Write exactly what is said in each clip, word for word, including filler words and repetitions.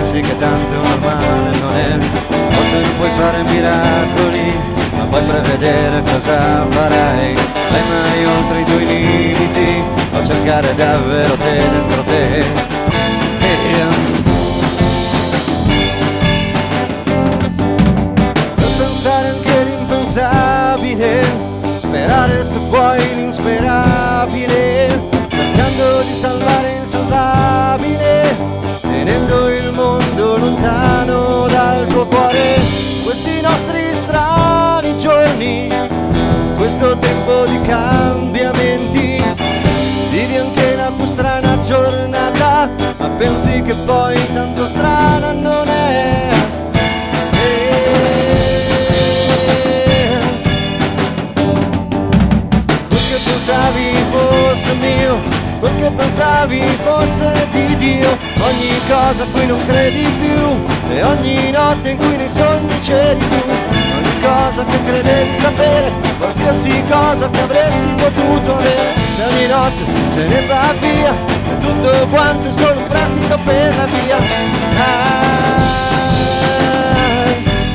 pensi che tanto normale non è. Forse non puoi fare miracoli, ma puoi prevedere cosa farai. Vai mai oltre i tuoi limiti, o cercare davvero te dentro te. E per pensare anche l'impensabile, sperare se vuoi l'insperabile, cercando di salvare l'insalvabile, tenendo il mondo lontano dal tuo cuore. Questi nostri strani giorni, questo tempo di cambiamenti, vivi anche la più strana giornata, ma pensi che poi tanto strana non è. Quel che pensavi fosse mio, quel che pensavi fosse di Dio, ogni cosa a cui non credi più, e ogni notte in cui nei sogni c'eri tu, ogni cosa che credevi sapere, qualsiasi cosa che avresti potuto avere, se ogni notte se ne va via, e tutto quanto è solo un prestito per la via. Ah,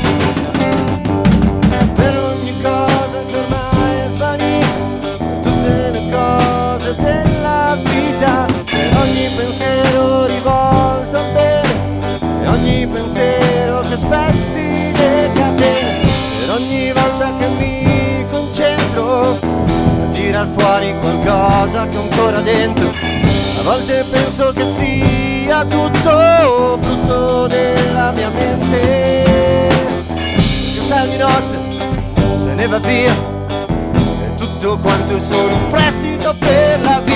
per ogni cosa che ormai è svanita, tutte le cose della vita, per ogni pensiero rivolto al bene, e ogni pensiero che spezzi le catene, per ogni volta che mi concentro a tirar fuori qualcosa che ho ancora dentro. A volte penso che sia tutto frutto della mia mente, che se ogni notte se ne va via, e tutto quanto è solo un prestito per la vita.